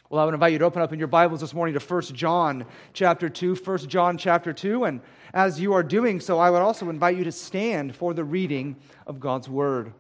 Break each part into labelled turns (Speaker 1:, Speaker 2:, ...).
Speaker 1: Well, I would invite you to open up in your Bibles this morning to 1 John chapter 2, 1 John chapter 2, and as you are doing so, I would also invite you to stand for the reading of God's Word.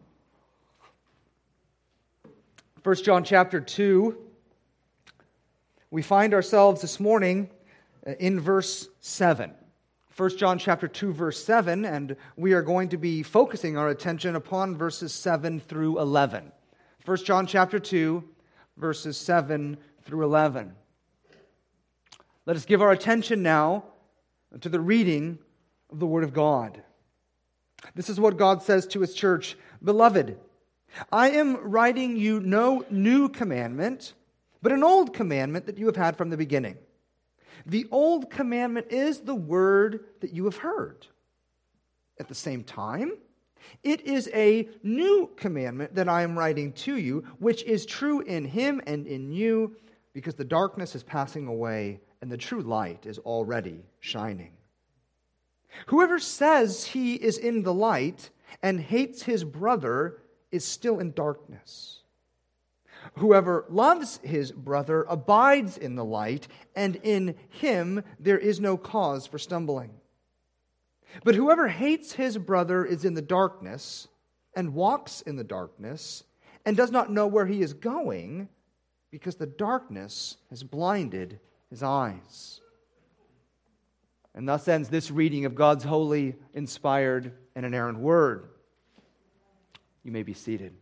Speaker 1: 1 John chapter 2, we find ourselves this morning in verse 7. 1 John chapter 2, verse 7, and we are going to be focusing our attention upon verses 7 through 11. 1 John chapter 2, verses 7 through 11. Let us give our attention now to the reading of the Word of God. This is what God says to His church. Beloved, I am writing you no new commandment, but an old commandment that you have had from the beginning. The old commandment is the word that you have heard. At the same time, it is a new commandment that I am writing to you, which is true in Him and in you, because the darkness is passing away and the true light is already shining. Whoever says he is in the light and hates his brother is still in darkness. Whoever loves his brother abides in the light, and in him there is no cause for stumbling. But whoever hates his brother is in the darkness and walks in the darkness and does not know where he is going because the darkness has blinded his eyes. And thus ends this reading of God's holy, inspired, and inerrant word. You may be seated.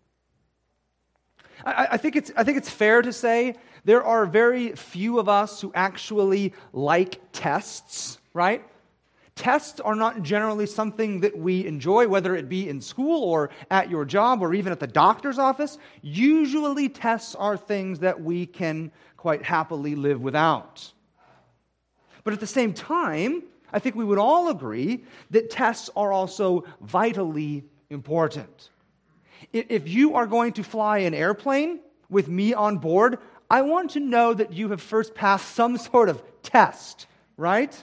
Speaker 1: I think it's fair to say there are very few of us who actually like tests, right? Tests are not generally something that we enjoy, whether it be in school or at your job or even at the doctor's office. Usually tests are things that we can quite happily live without. But at the same time, I think we would all agree that tests are also vitally important. If you are going to fly an airplane with me on board, I want to know that you have first passed some sort of test, right?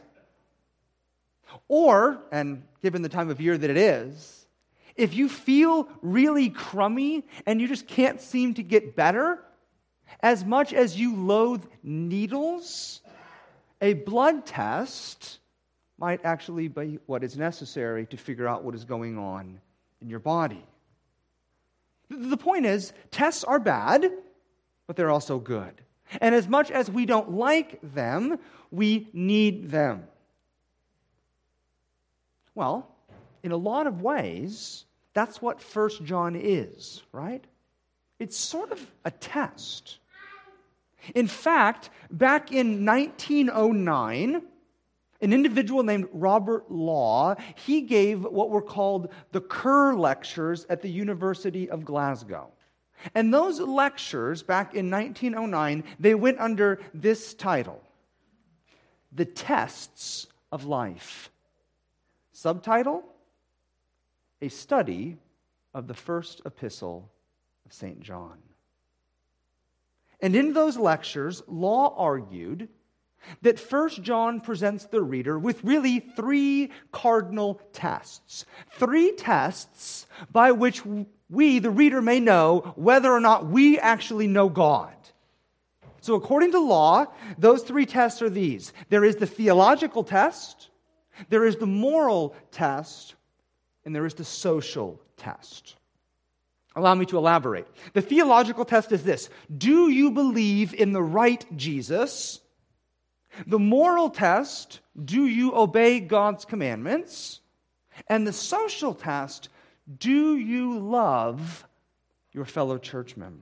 Speaker 1: Or, and given the time of year that it is, if you feel really crummy and you just can't seem to get better, as much as you loathe needles, a blood test might actually be what is necessary to figure out what is going on in your body. The point is, tests are bad, but they're also good. And as much as we don't like them, we need them. Well, in a lot of ways, that's what 1 John is, right? It's sort of a test. In fact, back in 1909, an individual named Robert Law, he gave what were called the Kerr Lectures at the University of Glasgow. And those lectures, back in 1909, they went under this title, The Tests of Life. Subtitle, A Study of the First Epistle of St. John. And in those lectures, Law argued that 1 John presents the reader with really three cardinal tests. Three tests by which we, the reader, may know whether or not we actually know God. So according to Law, those three tests are these. There is the theological test, there is the moral test, and there is the social test. Allow me to elaborate. The theological test is this: do you believe in the right Jesus? The moral test, do you obey God's commandments? And the social test, do you love your fellow church members?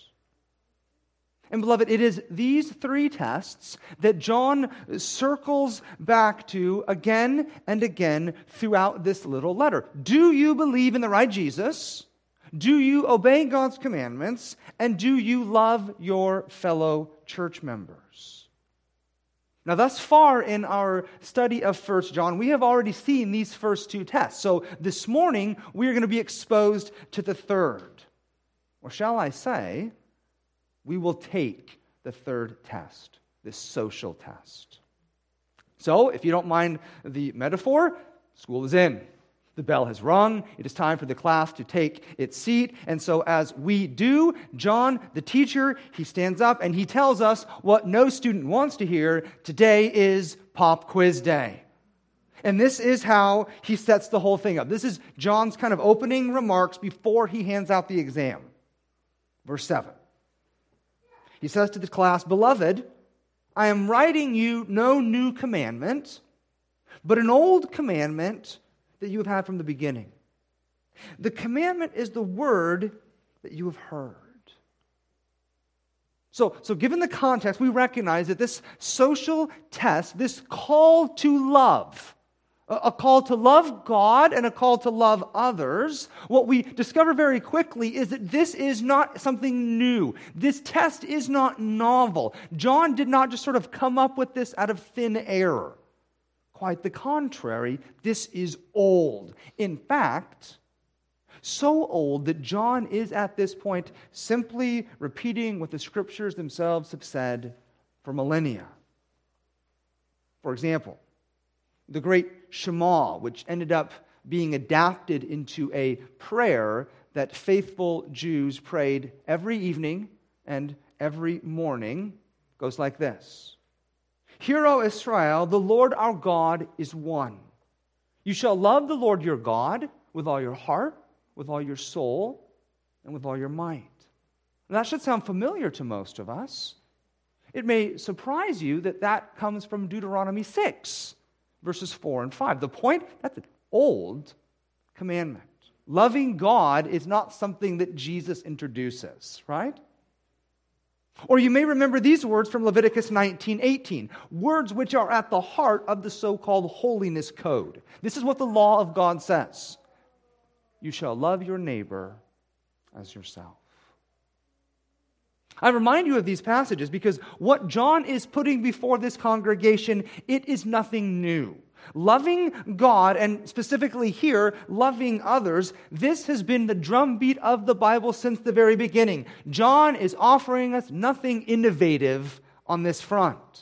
Speaker 1: And beloved, it is these three tests that John circles back to again and again throughout this little letter. Do you believe in the right Jesus? Do you obey God's commandments? And do you love your fellow church members? Now, thus far in our study of 1 John, we have already seen these first two tests. So this morning, we are going to be exposed to the third. Or shall I say, we will take the third test, this social test. So, if you don't mind the metaphor, school is in. The bell has rung. It is time for the class to take its seat. And so as we do, John, the teacher, he stands up and he tells us what no student wants to hear. Today is pop quiz day. And this is how he sets the whole thing up. This is John's kind of opening remarks before he hands out the exam. Verse 7. He says to the class, "Beloved, I am writing you no new commandment, but an old commandment that you have had from the beginning. The commandment is the word that you have heard." So given the context, we recognize that this social test, this call to love, a call to love God and a call to love others, what we discover very quickly is that this is not something new. This test is not novel. John did not just sort of come up with this out of thin air. Quite the contrary, this is old. In fact, so old that John is at this point simply repeating what the Scriptures themselves have said for millennia. For example, the great Shema, which ended up being adapted into a prayer that faithful Jews prayed every evening and every morning, goes like this. "Hear, O Israel, the Lord our God is one. You shall love the Lord your God with all your heart, with all your soul, and with all your might." And that should sound familiar to most of us. It may surprise you that that comes from Deuteronomy 6, verses 4 and 5. The point, that's an old commandment. Loving God is not something that Jesus introduces, right? Or you may remember these words from Leviticus 19:18, words which are at the heart of the so-called holiness code. This is what the law of God says. You shall love your neighbor as yourself. I remind you of these passages because what John is putting before this congregation, it is nothing new. Loving God, and specifically here, loving others, this has been the drumbeat of the Bible since the very beginning. John is offering us nothing innovative on this front.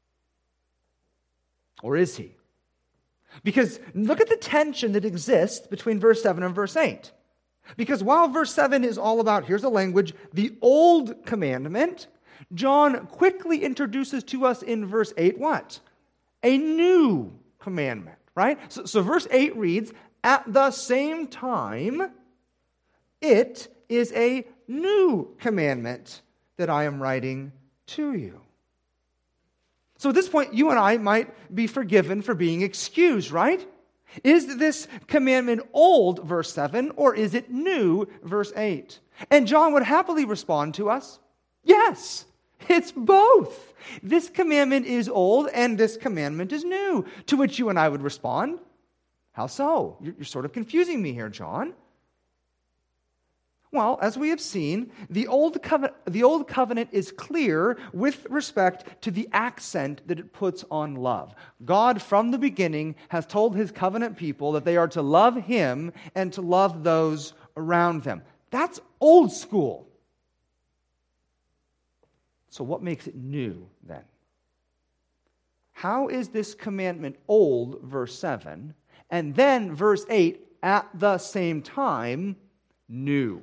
Speaker 1: Or is he? Because look at the tension that exists between verse 7 and verse 8. Because while verse 7 is all about, here's the language, the old commandment, John quickly introduces to us in verse 8 what? A new commandment, right? So verse 8 reads, "At the same time, it is a new commandment that I am writing to you." So at this point, you and I might be forgiven for being excused, right? Is this commandment old, verse 7, or is it new, verse 8? And John would happily respond to us, yes, it's both. This commandment is old and this commandment is new. To which you and I would respond, how so? You're sort of confusing me here, John. Well, as we have seen, the old covenant is clear with respect to the accent that it puts on love. God, from the beginning, has told his covenant people that they are to love him and to love those around them. That's old school. So what makes it new then? How is this commandment old, verse 7, and then verse 8, at the same time, new?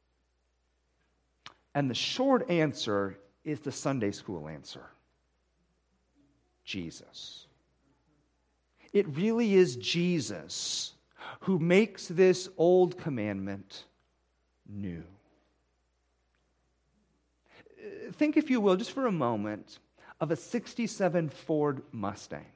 Speaker 1: And the short answer is the Sunday school answer. Jesus. It really is Jesus who makes this old commandment new. Think, if you will, just for a moment, of a 67 Ford Mustang.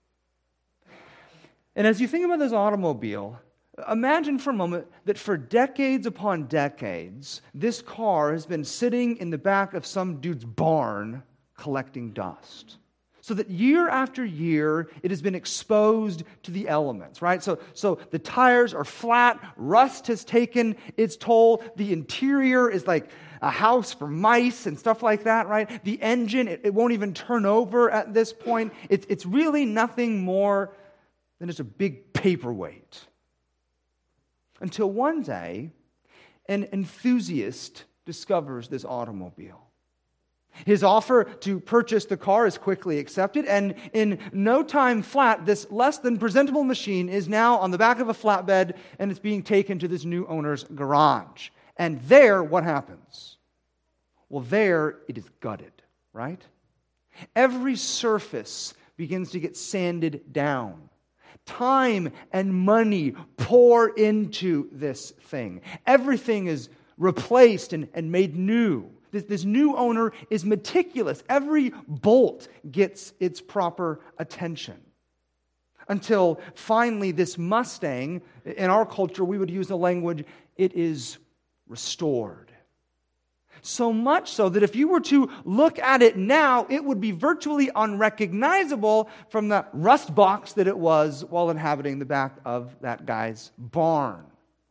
Speaker 1: And as you think about this automobile, imagine for a moment that for decades upon decades, this car has been sitting in the back of some dude's barn collecting dust. So that year after year, it has been exposed to the elements, right? So the tires are flat, rust has taken its toll, the interior is like a house for mice and stuff like that, right? The engine, it won't even turn over at this point. It's really nothing more than just a big paperweight. Until one day, an enthusiast discovers this automobile. His offer to purchase the car is quickly accepted, and in no time flat, this less than presentable machine is now on the back of a flatbed, and it's being taken to this new owner's garage. And there, what happens? Well, there it is gutted, right? Every surface begins to get sanded down. Time and money pour into this thing. Everything is replaced and made new. This new owner is meticulous. Every bolt gets its proper attention. Until finally this Mustang, in our culture we would use the language, it is restored. So much so that if you were to look at it now, it would be virtually unrecognizable from the rust box that it was while inhabiting the back of that guy's barn.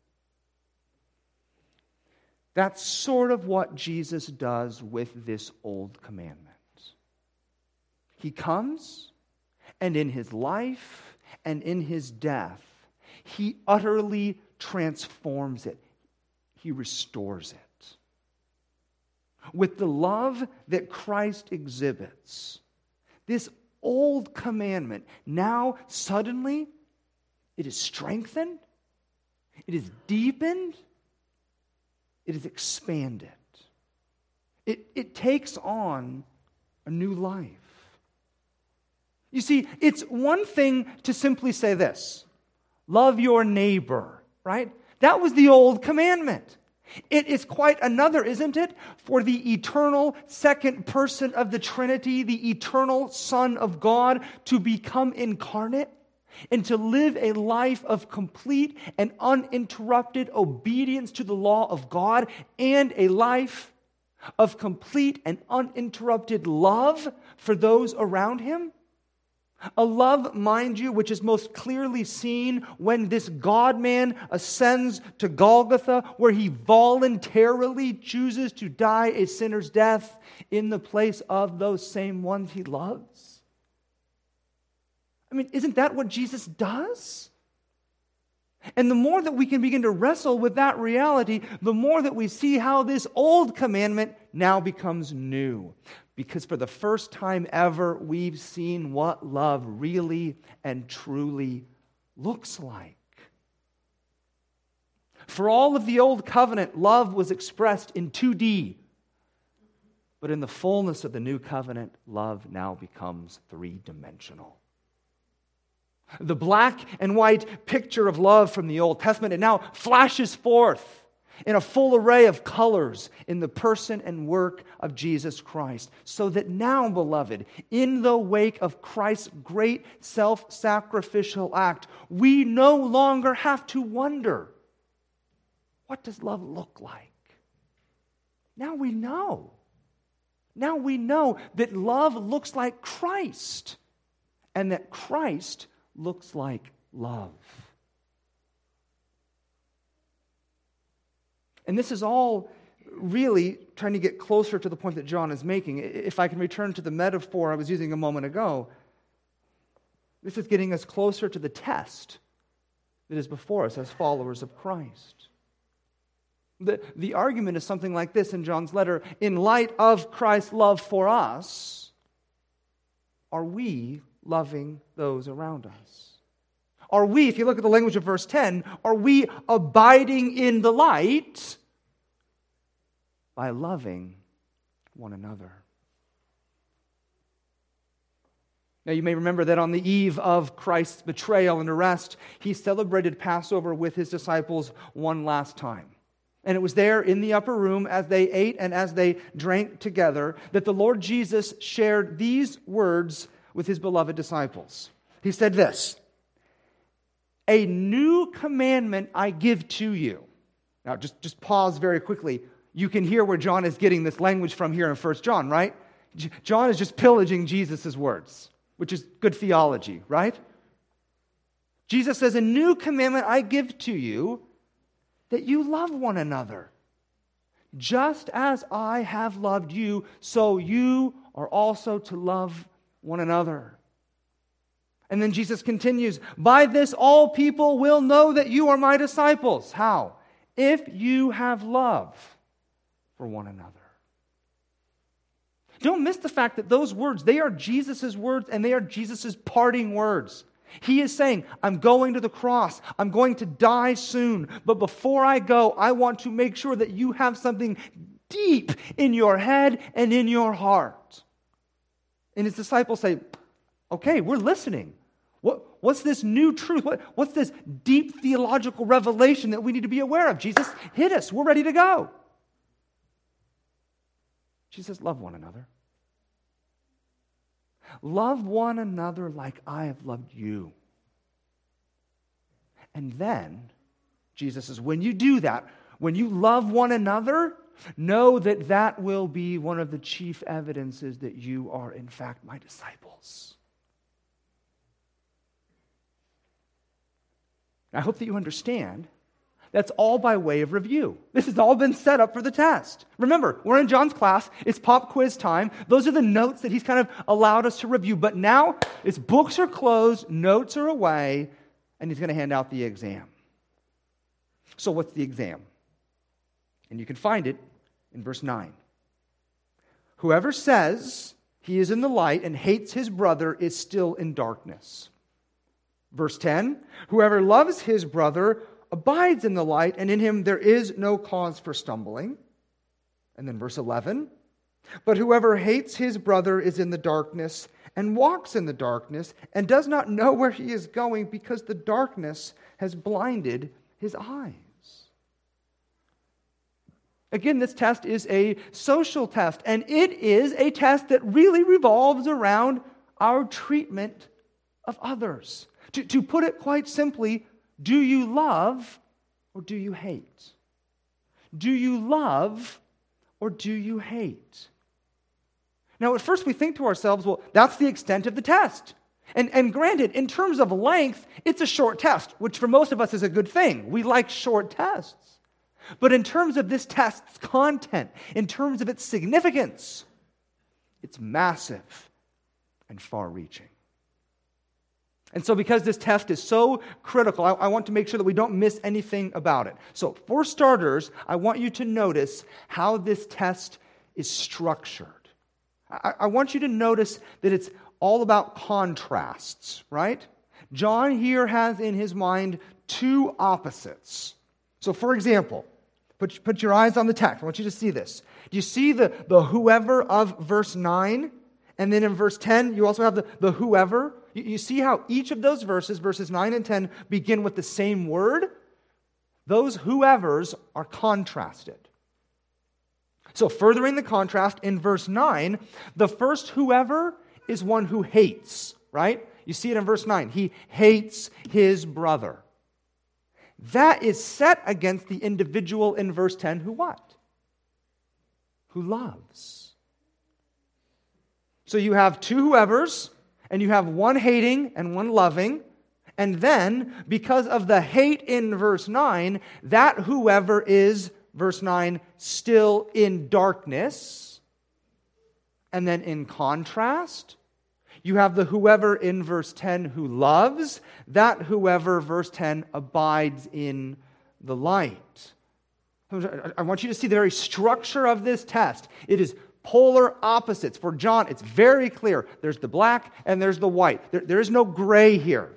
Speaker 1: That's sort of what Jesus does with this old commandment. He comes, and in his life and in his death, he utterly transforms it. He restores it. With the love that Christ exhibits, this old commandment, now suddenly, it is strengthened, it is deepened, it is expanded. It takes on a new life. You see, it's one thing to simply say this, love your neighbor, right? That was the old commandment. It is quite another, isn't it, for the eternal second person of the Trinity, the eternal Son of God, to become incarnate and to live a life of complete and uninterrupted obedience to the law of God, and a life of complete and uninterrupted love for those around him. A love, mind you, which is most clearly seen when this God-man ascends to Golgotha, where he voluntarily chooses to die a sinner's death in the place of those same ones he loves. I mean, isn't that what Jesus does? And the more that we can begin to wrestle with that reality, the more that we see how this old commandment now becomes new. Because for the first time ever, we've seen what love really and truly looks like. For all of the old covenant, love was expressed in 2D. But in the fullness of the new covenant, love now becomes 3-dimensional. The black and white picture of love from the Old Testament, it now flashes forth in a full array of colors in the person and work of Jesus Christ. So that now, beloved, in the wake of Christ's great self-sacrificial act, we no longer have to wonder, what does love look like? Now we know. Now we know that love looks like Christ, and that Christ looks like love. And this is all really trying to get closer to the point that John is making. If I can return to the metaphor I was using a moment ago, this is getting us closer to the test that is before us as followers of Christ. The argument is something like this in John's letter. In light of Christ's love for us, are we loving those around us? Are we, if you look at the language of verse 10, are we abiding in the light by loving one another? Now you may remember that on the eve of Christ's betrayal and arrest, he celebrated Passover with his disciples one last time. And it was there in the upper room as they ate and as they drank together that the Lord Jesus shared these words with his beloved disciples. He said this, "A new commandment I give to you." Now just pause very quickly. You can hear where John is getting this language from here in 1 John, right? John is just pillaging Jesus' words, which is good theology, right? Jesus says, "A new commandment I give to you, that you love one another. Just as I have loved you, so you are also to love one another." And then Jesus continues, "By this all people will know that you are my disciples." How? If you have love for one another. Don't miss the fact that those words, they are Jesus' words and they are Jesus' parting words. He is saying, I'm going to the cross. I'm going to die soon. But before I go, I want to make sure that you have something deep in your head and in your heart. And his disciples say, okay, we're listening. What's this new truth? What's this deep theological revelation that we need to be aware of? Jesus, hit us. We're ready to go. Jesus, love one another. Love one another like I have loved you. And then, Jesus says, when you do that, when you love one another, know that that will be one of the chief evidences that you are, in fact, my disciples. I hope that you understand that's all by way of review. This has all been set up for the test. Remember, we're in John's class. It's pop quiz time. Those are the notes that he's kind of allowed us to review. But now, his books are closed, notes are away, and he's going to hand out the exam. So what's the exam? And you can find it in verse 9. Whoever says he is in the light and hates his brother is still in darkness. Verse 10, whoever loves his brother abides in the light, and in him there is no cause for stumbling. And then verse 11, but whoever hates his brother is in the darkness and walks in the darkness and does not know where he is going because the darkness has blinded his eyes. Again, this test is a social test, and it is a test that really revolves around our treatment of others. To put it quite simply, do you love or do you hate? Do you love or do you hate? Now, at first we think to ourselves, well, that's the extent of the test. And granted, in terms of length, it's a short test, which for most of us is a good thing. We like short tests. But in terms of this test's content, in terms of its significance, it's massive and far-reaching. And so because this test is so critical, I want to make sure that we don't miss anything about it. So for starters, I want you to notice how this test is structured. I want you to notice that it's all about contrasts, right? John here has in his mind two opposites. So for example, put your eyes on the text. I want you to see this. Do you see the whoever of verse 9? And then in verse 10, you also have the whoever. You see how each of those verses, verses 9 and 10, begin with the same word? Those whoever's are contrasted. So furthering the contrast, in verse 9, the first whoever is one who hates, right? You see it in verse 9. He hates his brother. That is set against the individual in verse 10 who what? Who loves. So you have two whoever's, and you have one hating and one loving. And then, because of the hate in verse 9, that whoever is, verse 9, still in darkness. And then in contrast, you have the whoever in verse 10 who loves. That whoever, verse 10, abides in the light. I want you to see the very structure of this test. It is polar opposites. For John, it's very clear. There's the black and there's the white. There is no gray here.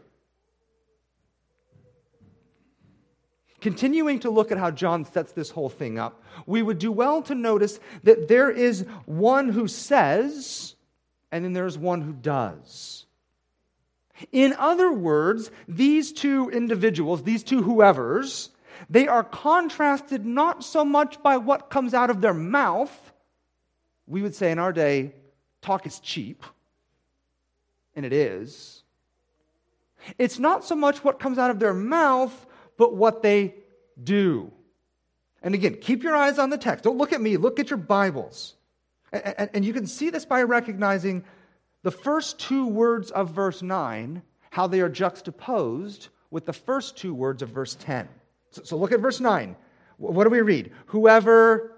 Speaker 1: Continuing to look at how John sets this whole thing up, we would do well to notice that there is one who says, and then there's one who does. In other words, these two individuals, these two whoever's, they are contrasted not so much by what comes out of their mouth. We would say in our day, talk is cheap, and it is. It's not so much what comes out of their mouth, but what they do. And again, keep your eyes on the text. Don't look at me. Look at your Bibles. And you can see this by recognizing the first two words of verse 9, how they are juxtaposed with the first two words of verse 10. So look at verse 9. What do we read? Whoever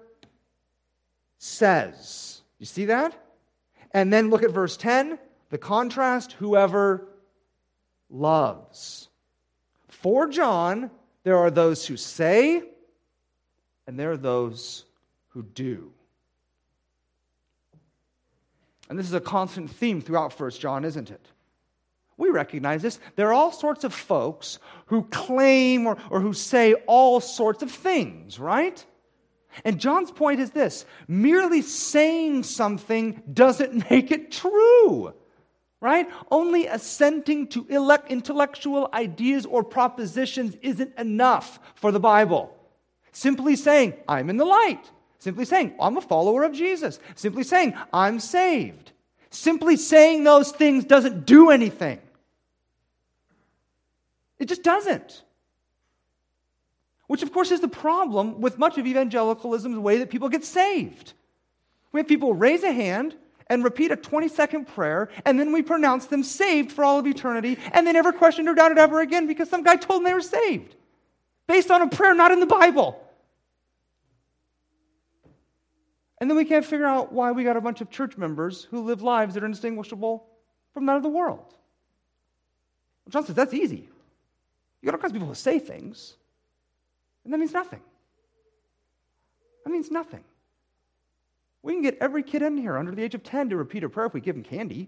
Speaker 1: says. You see that? And then look at verse 10, the contrast, whoever loves. For John, there are those who say, and there are those who do. And this is a constant theme throughout 1 John, isn't it? We recognize this. There are all sorts of folks who claim or who say all sorts of things, right? And John's point is this: merely saying something doesn't make it true, right? Only assenting to intellectual ideas or propositions isn't enough for the Bible. Simply saying, I'm in the light. Simply saying, I'm a follower of Jesus. Simply saying, I'm saved. Simply saying those things doesn't do anything. It just doesn't. Which, of course, is the problem with much of evangelicalism's way that people get saved. We have people raise a hand and repeat a 20-second prayer, and then we pronounce them saved for all of eternity, and they never questioned or doubted ever again because some guy told them they were saved. Based on a prayer not in the Bible. And then we can't figure out why we got a bunch of church members who live lives that are indistinguishable from that of the world. John says that's easy. You got all kinds of people who say things, and that means nothing. That means nothing. We can get every kid in here under the age of 10 to repeat a prayer if we give them candy.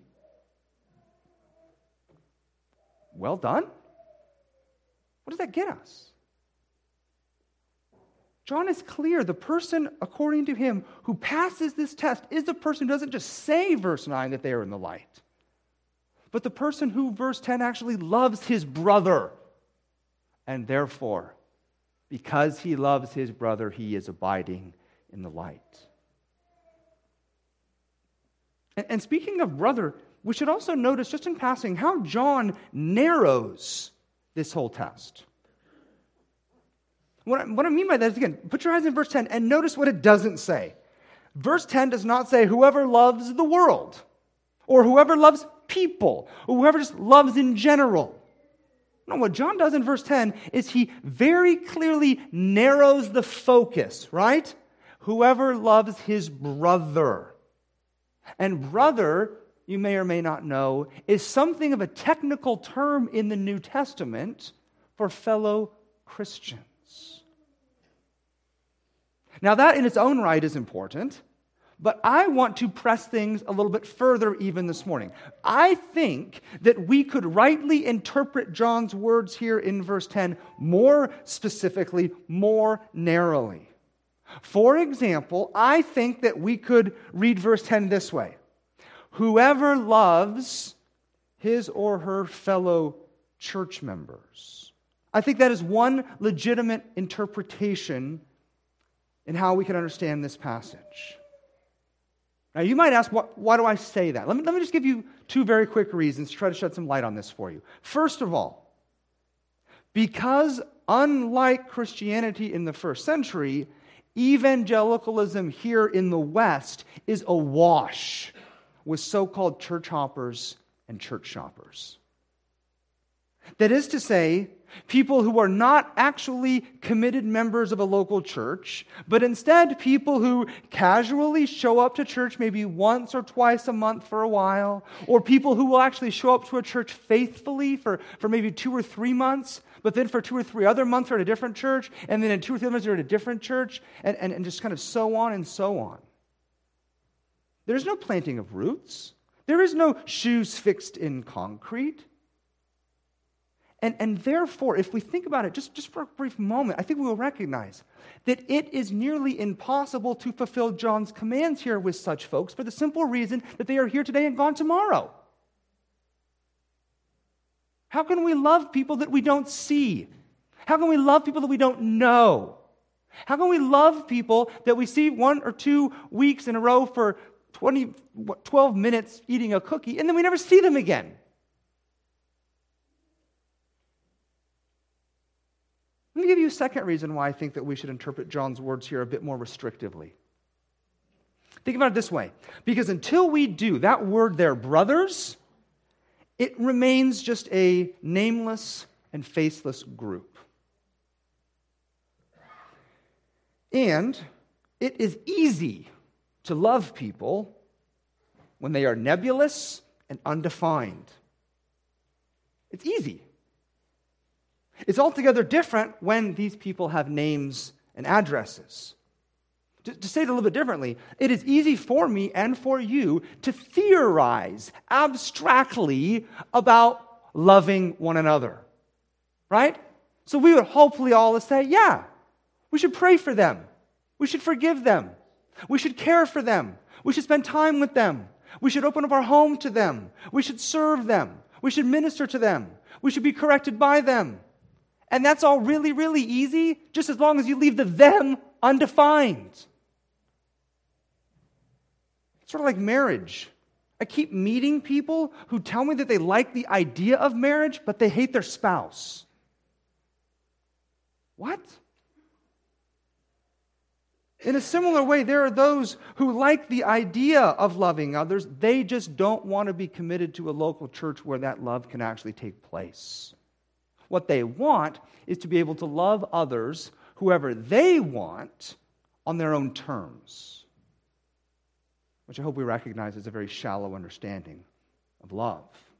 Speaker 1: Well done. What does that get us? John is clear. The person, according to him, who passes this test is the person who doesn't just say, verse 9, that they are in the light, but the person who, verse 10, actually loves his brother. And therefore, because he loves his brother, he is abiding in the light. And speaking of brother, we should also notice, just in passing, how John narrows this whole test. What I mean by that is, again, put your eyes in verse 10 and notice what it doesn't say. Verse 10 does not say whoever loves the world, or whoever loves people, or whoever just loves in general. No, what John does in verse 10 is he very clearly narrows the focus, right? Whoever loves his brother. And brother, you may or may not know, is something of a technical term in the New Testament for fellow Christians. Now that in its own right is important, but I want to press things a little bit further even this morning. I think that we could rightly interpret John's words here in verse 10 more specifically, more narrowly. For example, I think that we could read verse 10 this way: whoever loves his or her fellow church members. I think that is one legitimate interpretation in how we can understand this passage. Now, you might ask, why do I say that? Let me just give you two very quick reasons to try to shed some light on this for you. First of all, because unlike Christianity in the first century, evangelicalism here in the West is awash with so-called church hoppers and church shoppers. That is to say, people who are not actually committed members of a local church, but instead people who casually show up to church maybe once or twice a month for a while, or people who will actually show up to a church faithfully for maybe 2 or 3 months, but then for 2 or 3 other months they're at a different church, and then in 2 or 3 months they're at a different church, and just kind of so on and so on. There's no planting of roots. There is no shoes fixed in concrete. And therefore, if we think about it just for a brief moment, I think we will recognize that it is nearly impossible to fulfill John's commands here with such folks for the simple reason that they are here today and gone tomorrow. How can we love people that we don't see? How can we love people that we don't know? How can we love people that we see 1 or 2 weeks in a row for 12 minutes eating a cookie, and then we never see them again? Let me give you a second reason why I think that we should interpret John's words here a bit more restrictively. Think about it this way. Because until we do, that word there, brothers, it remains just a nameless and faceless group. And it is easy to love people when they are nebulous and undefined. It's easy. It's altogether different when these people have names and addresses. To say it a little bit differently, it is easy for me and for you to theorize abstractly about loving one another, right? So we would hopefully all say, yeah, we should pray for them. We should forgive them. We should care for them. We should spend time with them. We should open up our home to them. We should serve them. We should minister to them. We should be corrected by them. And that's all really, really easy, just as long as you leave the them undefined. It's sort of like marriage. I keep meeting people who tell me that they like the idea of marriage, but they hate their spouse. What? In a similar way, there are those who like the idea of loving others. They just don't want to be committed to a local church where that love can actually take place. What they want is to be able to love others, whoever they want, on their own terms, which I hope we recognize as a very shallow understanding of love.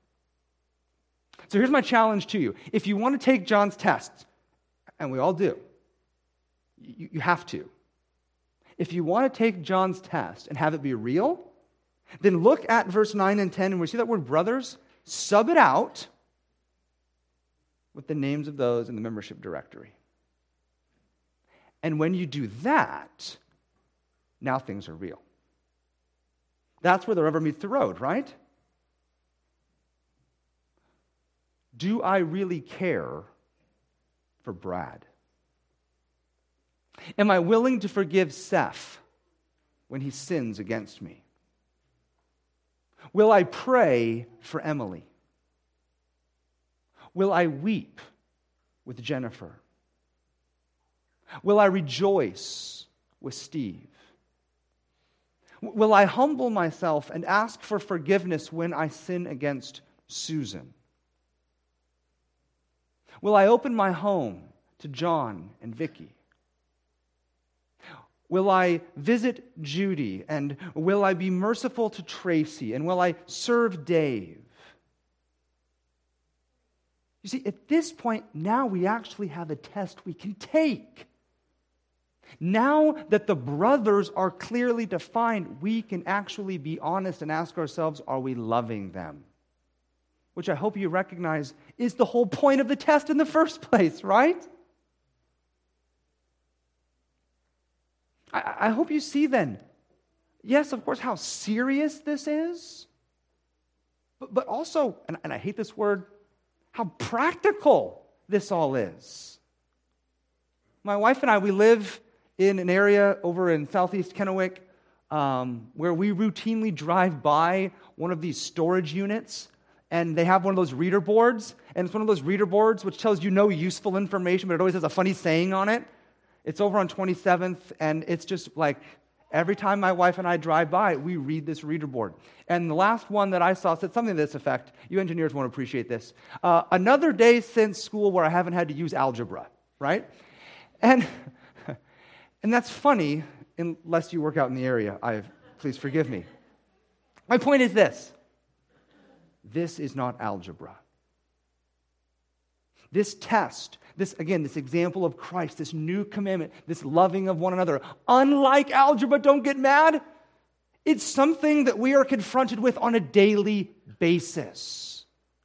Speaker 1: So here's my challenge to you. If you want to take John's test, and we all do, you have to. If you want to take John's test and have it be real, then look at verse 9 and 10, and we see that word brothers, sub it out with the names of those in the membership directory. And when you do that, now things are real. That's where the rubber meets the road, right? Do I really care for Brad? Am I willing to forgive Seth when he sins against me? Will I pray for Emily? Will I weep with Jennifer? Will I rejoice with Steve? Will I humble myself and ask for forgiveness when I sin against Susan? Will I open my home to John and Vicky? Will I visit Judy, and will I be merciful to Tracy, and will I serve Dave? You see, at this point, now we actually have a test we can take. Now that the brothers are clearly defined, we can actually be honest and ask ourselves, are we loving them? Which I hope you recognize is the whole point of the test in the first place, right? I hope you see then, yes, of course, how serious this is, but also, and I hate this word, how practical this all is. My wife and I, we live in an area over in southeast Kennewick where we routinely drive by one of these storage units, and they have one of those reader boards, and it's one of those reader boards which tells you no useful information, but it always has a funny saying on it. It's over on 27th, and it's just like every time my wife and I drive by, we read this reader board. And the last one that I saw said something to this effect. You engineers won't appreciate this. Another day since school where I haven't had to use algebra, right? And that's funny, unless you work out in the area. Please forgive me. My point is this. This is not algebra. This test, this example of Christ, this new commandment, this loving of one another, unlike algebra, don't get mad, it's something that we are confronted with on a daily basis.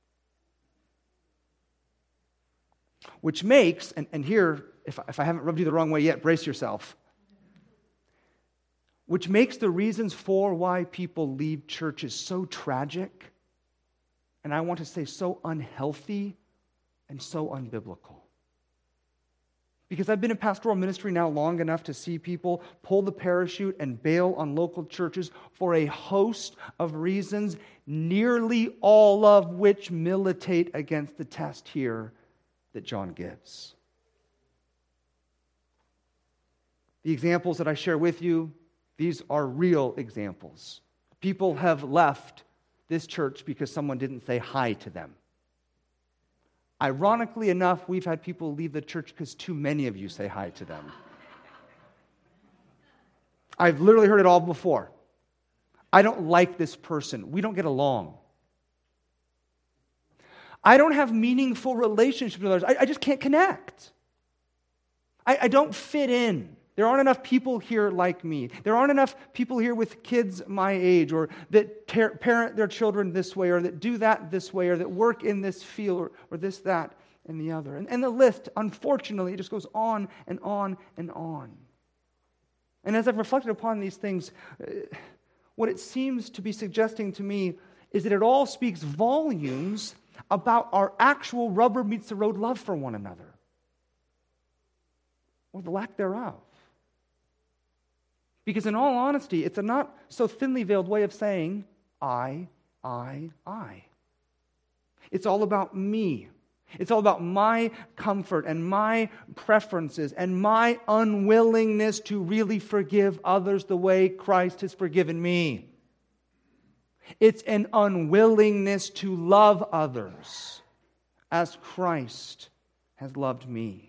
Speaker 1: Which makes, and here, if I haven't rubbed you the wrong way yet, brace yourself, which makes the reasons for why people leave churches so tragic, and I want to say so unhealthy, and so unbiblical. Because I've been in pastoral ministry now long enough to see people pull the parachute and bail on local churches for a host of reasons, nearly all of which militate against the test here that John gives. The examples that I share with you, these are real examples. People have left this church because someone didn't say hi to them. Ironically enough, we've had people leave the church because too many of you say hi to them. I've literally heard it all before. I don't like this person. We don't get along. I don't have meaningful relationships with others. I just can't connect. I don't fit in. There aren't enough people here like me. There aren't enough people here with kids my age, or that parent their children this way, or that do that this way, or that work in this field, or this, that, and the other. And the list, unfortunately, it just goes on and on and on. And as I've reflected upon these things, what it seems to be suggesting to me is that it all speaks volumes about our actual rubber meets the road love for one another, or the lack thereof. Because in all honesty, it's a not so thinly veiled way of saying, I. It's all about me. It's all about my comfort and my preferences and my unwillingness to really forgive others the way Christ has forgiven me. It's an unwillingness to love others as Christ has loved me.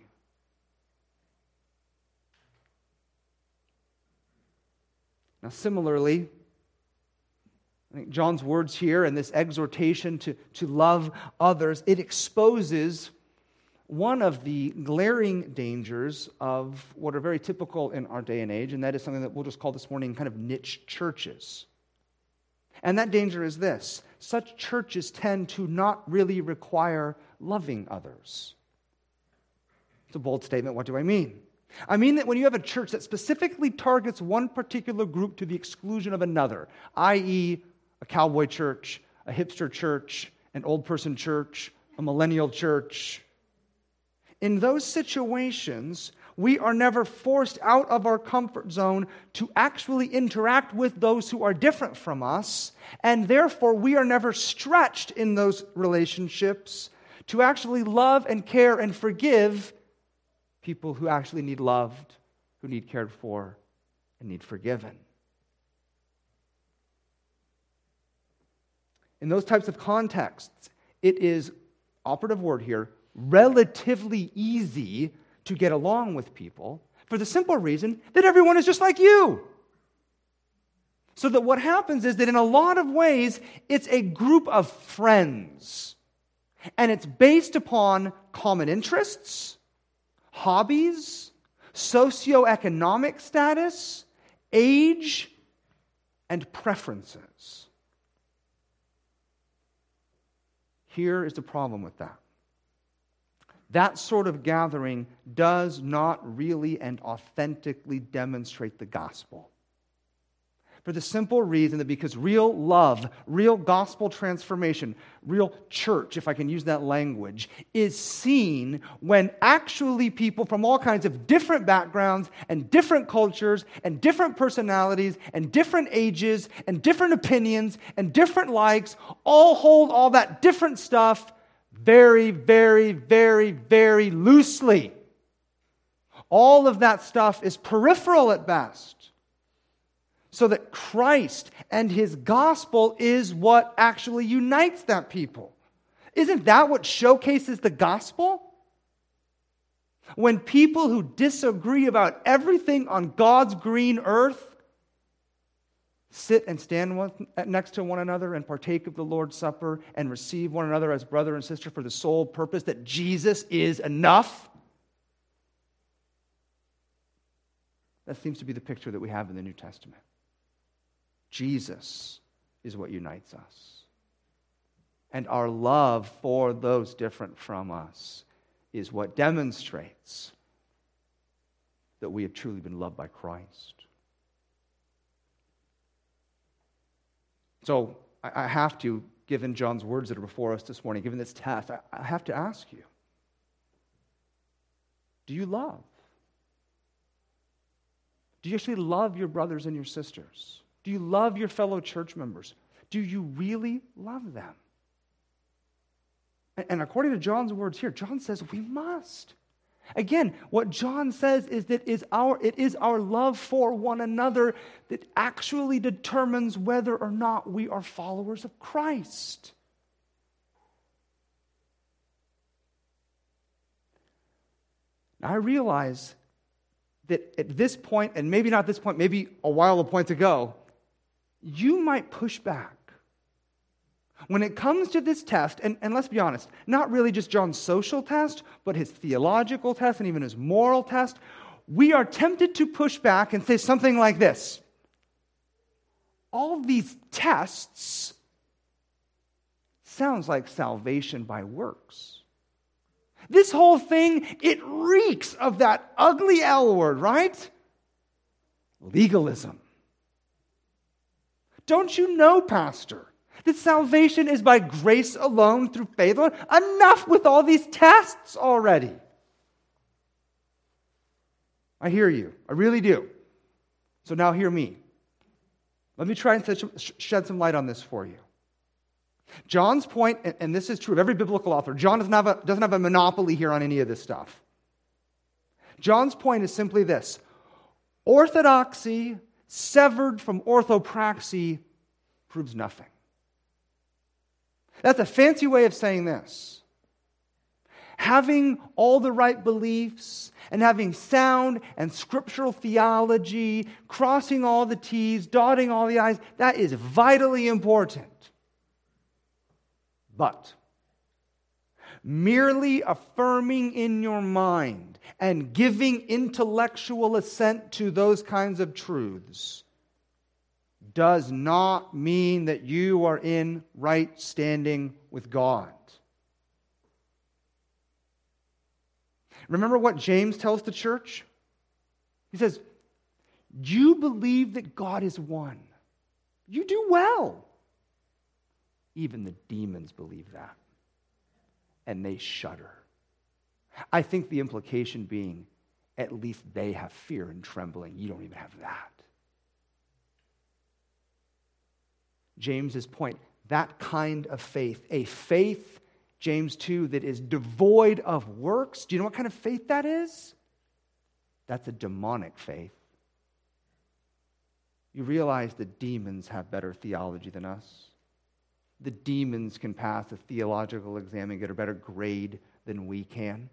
Speaker 1: Now, similarly, I think John's words here and this exhortation to love others, it exposes one of the glaring dangers of what are very typical in our day and age, and that is something that we'll just call this morning kind of niche churches. And that danger is this: such churches tend to not really require loving others. It's a bold statement. What do I mean? I mean that when you have a church that specifically targets one particular group to the exclusion of another, i.e., a cowboy church, a hipster church, an old person church, a millennial church, in those situations, we are never forced out of our comfort zone to actually interact with those who are different from us, and therefore we are never stretched in those relationships to actually love and care and forgive people who actually need loved, who need cared for, and need forgiven. In those types of contexts, it is, operative word here, relatively easy to get along with people for the simple reason that everyone is just like you. So that what happens is that in a lot of ways, it's a group of friends. And it's based upon common interests, hobbies, socioeconomic status, age, and preferences. Here is the problem with that. That sort of gathering does not really and authentically demonstrate the gospel. For the simple reason that because real love, real gospel transformation, real church, if I can use that language, is seen when actually people from all kinds of different backgrounds and different cultures and different personalities and different ages and different opinions and different likes all hold all that different stuff very, very, very, very loosely. All of that stuff is peripheral at best. So that Christ and His gospel is what actually unites that people. Isn't that what showcases the gospel? When people who disagree about everything on God's green earth sit and stand next to one another and partake of the Lord's Supper and receive one another as brother and sister for the sole purpose that Jesus is enough. That seems to be the picture that we have in the New Testament. Jesus is what unites us. And our love for those different from us is what demonstrates that we have truly been loved by Christ. So I have to, given John's words that are before us this morning, given this test, I have to ask you, do you love? Do you actually love your brothers and your sisters? Do you love your fellow church members? Do you really love them? And according to John's words here, John says we must. Again, what John says is that it is our love for one another that actually determines whether or not we are followers of Christ. Now, I realize that at this point, and maybe not this point, maybe a while of points ago, you might push back. When it comes to this test, and let's be honest, not really just John's social test, but his theological test and even his moral test, we are tempted to push back and say something like this. All these tests sounds like salvation by works. This whole thing, it reeks of that ugly L word, right? Legalism. Don't you know, Pastor, that salvation is by grace alone, through faith alone? Enough with all these tests already. I hear you. I really do. So now hear me. Let me try and shed some light on this for you. John's point, and this is true of every biblical author, John doesn't have a monopoly here on any of this stuff. John's point is simply this: orthodoxy severed from orthopraxy proves nothing. That's a fancy way of saying this. Having all the right beliefs and having sound and scriptural theology, crossing all the T's, dotting all the I's, that is vitally important. But merely affirming in your mind and giving intellectual assent to those kinds of truths does not mean that you are in right standing with God. Remember what James tells the church? He says, you believe that God is one. You do well. Even the demons believe that. And they shudder. I think the implication being, at least they have fear and trembling. You don't even have that. James's point, that kind of faith, a faith, James 2, that is devoid of works. Do you know what kind of faith that is? That's a demonic faith. You realize the demons have better theology than us. The demons can pass a theological exam and get a better grade than we can.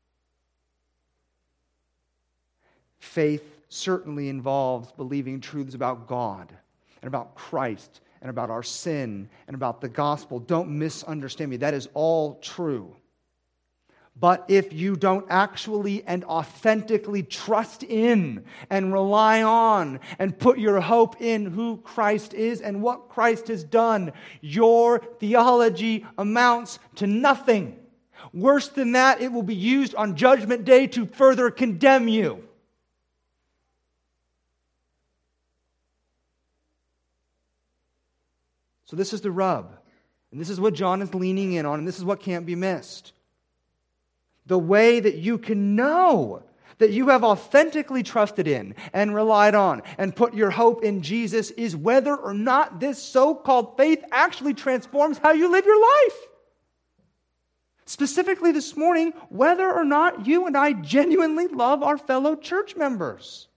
Speaker 1: Faith certainly involves believing truths about God and about Christ and about our sin and about the gospel. Don't misunderstand me. That is all true. But if you don't actually and authentically trust in and rely on and put your hope in who Christ is and what Christ has done, your theology amounts to nothing. Worse than that, it will be used on Judgment Day to further condemn you. So this is the rub. And this is what John is leaning in on, and this is what can't be missed. The way that you can know that you have authentically trusted in and relied on and put your hope in Jesus is whether or not this so-called faith actually transforms how you live your life. Specifically this morning, whether or not you and I genuinely love our fellow church members.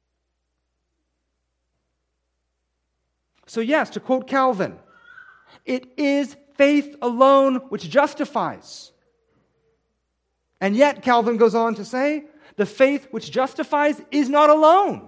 Speaker 1: So yes, to quote Calvin, it is faith alone which justifies. And yet, Calvin goes on to say, the faith which justifies is not alone.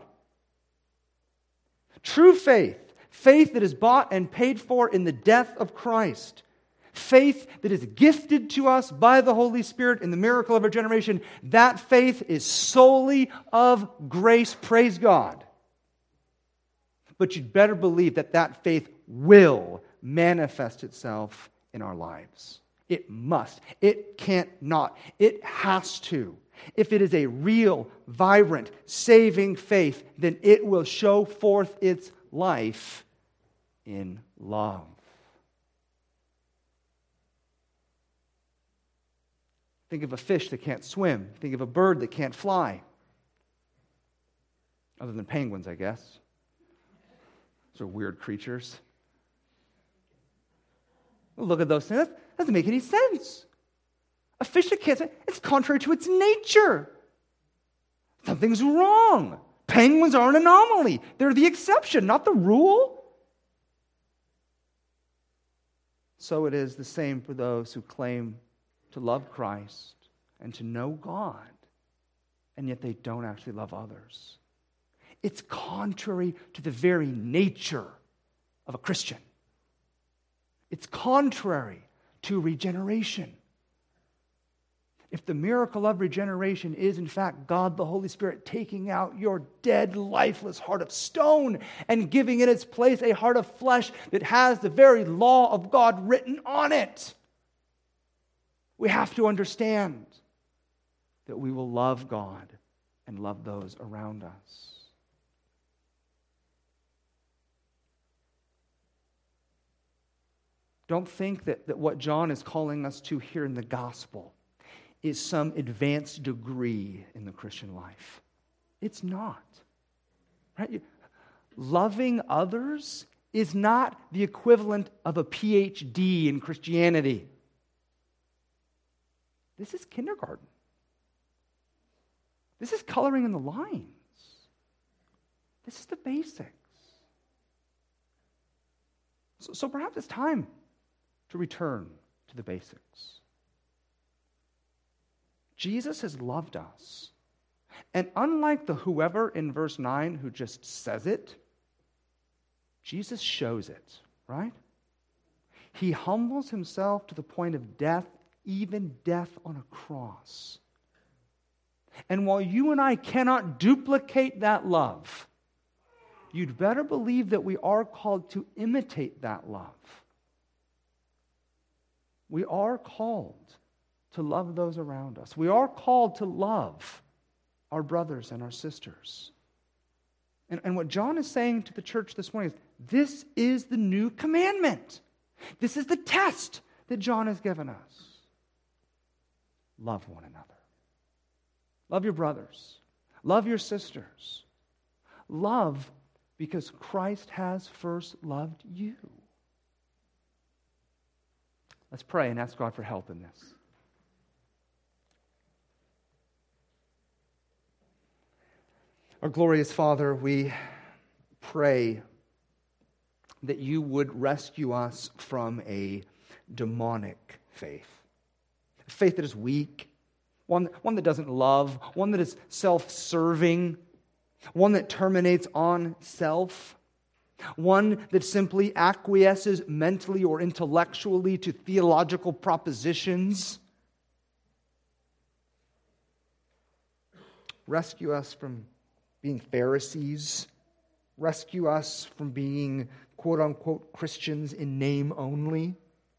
Speaker 1: True faith, faith that is bought and paid for in the death of Christ, faith that is gifted to us by the Holy Spirit in the miracle of regeneration, that faith is solely of grace, praise God. But you'd better believe that that faith will manifest itself in our lives. It must. It can't not. It has to. If it is a real, vibrant, saving faith, then it will show forth its life in love. Think of a fish that can't swim. Think of a bird that can't fly. Other than penguins, I guess. Those are weird creatures. Look at those things. That doesn't make any sense. A fish that can't swim, it's contrary to its nature. Something's wrong. Penguins are an anomaly. They're the exception, not the rule. So it is the same for those who claim to love Christ and to know God, and yet they don't actually love others. It's contrary to the very nature of a Christian. It's contrary to regeneration. if the miracle of regeneration is in fact God the Holy Spirit taking out your dead, lifeless heart of stone and giving in its place a heart of flesh that has the very law of God written on it, we have to understand that we will love God and love those around us. Don't think that what John is calling us to here in the gospel is some advanced degree in the Christian life. It's not. Right? Loving others is not the equivalent of a PhD in Christianity. This is kindergarten. This is coloring in the lines. This is the basics. So perhaps it's time to return to the basics. Jesus has loved us. And unlike the whoever in verse 9 who just says it, Jesus shows it, right? He humbles himself to the point of death, even death on a cross. And while you and I cannot duplicate that love, you'd better believe that we are called to imitate that love. We are called to love those around us. We are called to love our brothers and our sisters. And what John is saying to the church this morning is, this is the new commandment. This is the test that John has given us. Love one another. Love your brothers. Love your sisters. Love because Christ has first loved you. Let's pray and ask God for help in this. Our glorious Father, we pray that you would rescue us from a demonic faith. A faith that is weak, one that doesn't love, one that is self-serving, one that terminates on self, one that simply acquiesces mentally or intellectually to theological propositions. Rescue us from being Pharisees. Rescue us from being quote-unquote Christians in name only.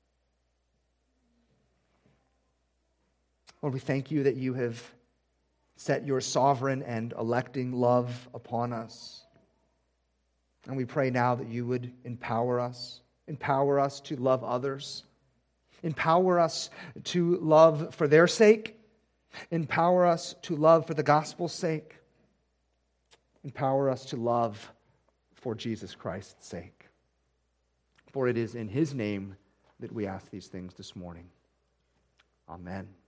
Speaker 1: Lord, we thank you that you have set your sovereign and electing love upon us. And we pray now that you would empower us to love others, empower us to love for their sake, empower us to love for the gospel's sake, empower us to love for Jesus Christ's sake. For it is in his name that we ask these things this morning. Amen.